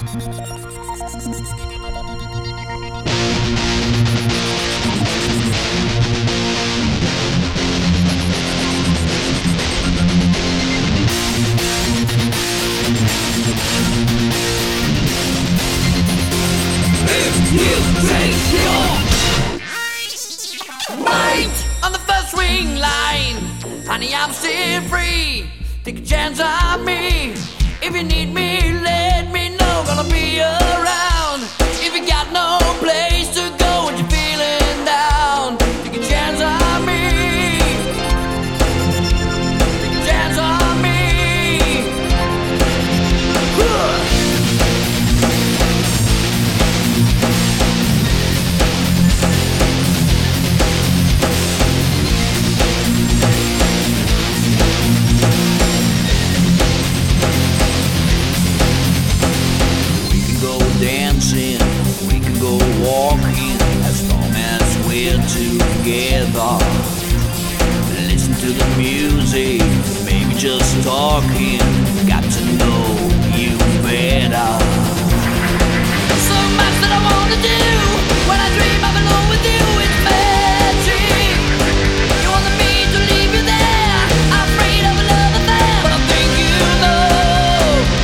On the first swing line, honey, I'm still free. Take a chance on me. If you need me, let me know. Gonna be around. If you got no place to go and you're feeling down, take a chance on me. Take a chance on me. Dancing, we can go walking as long as we're together. Listen to the music, maybe just talking. Got to know you better. So much that I wanna do. When I dream I'm alone with you, it's magic. You want me to leave you there, I'm afraid of a love affair. But I think you know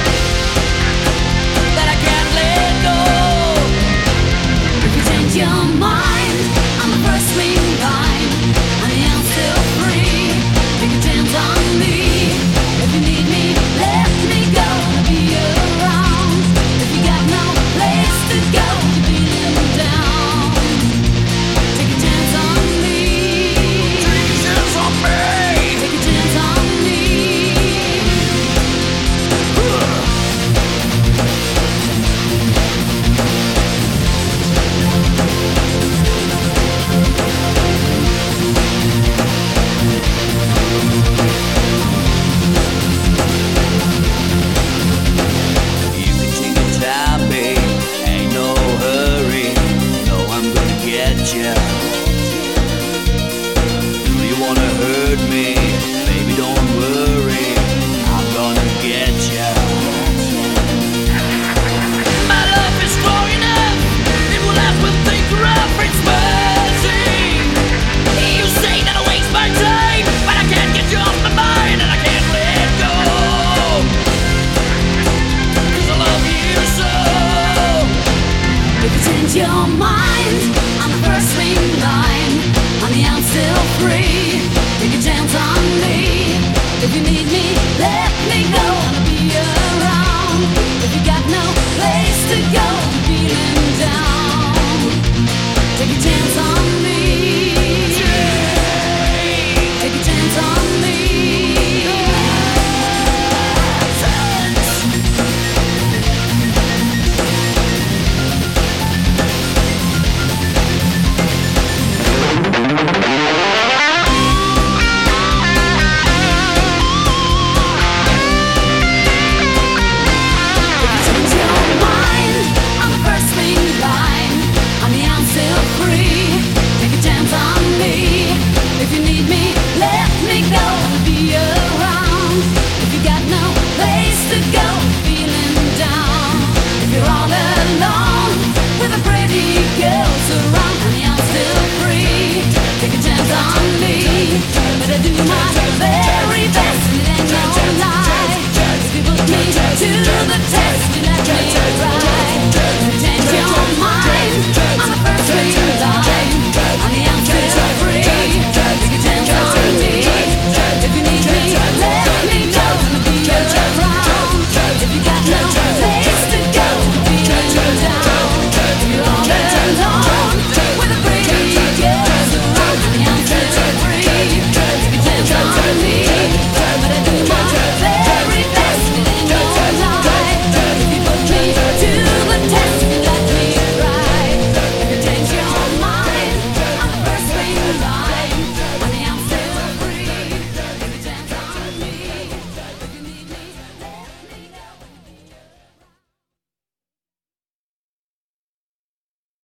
that I can't let go. If you change your mind, I'm the first swing line. Honey, I'm still free. Take a chance on me. If you need me, let me go. I'll be around. If you got no place to go, you're feeling down. Take a chance on me. Take a chance on me. Take a chance on me. You can take your time, babe. Ain't no hurry. No, I'm gonna get ya. Do you wanna hurt me? Baby, don't worry. I'm gonna get ya. My love is strong enough. It will last when things are rough. It's mercy. You say that I waste my time, but I can't get you off my mind, and I can't let go. 'Cause I love you so. If you change your mind,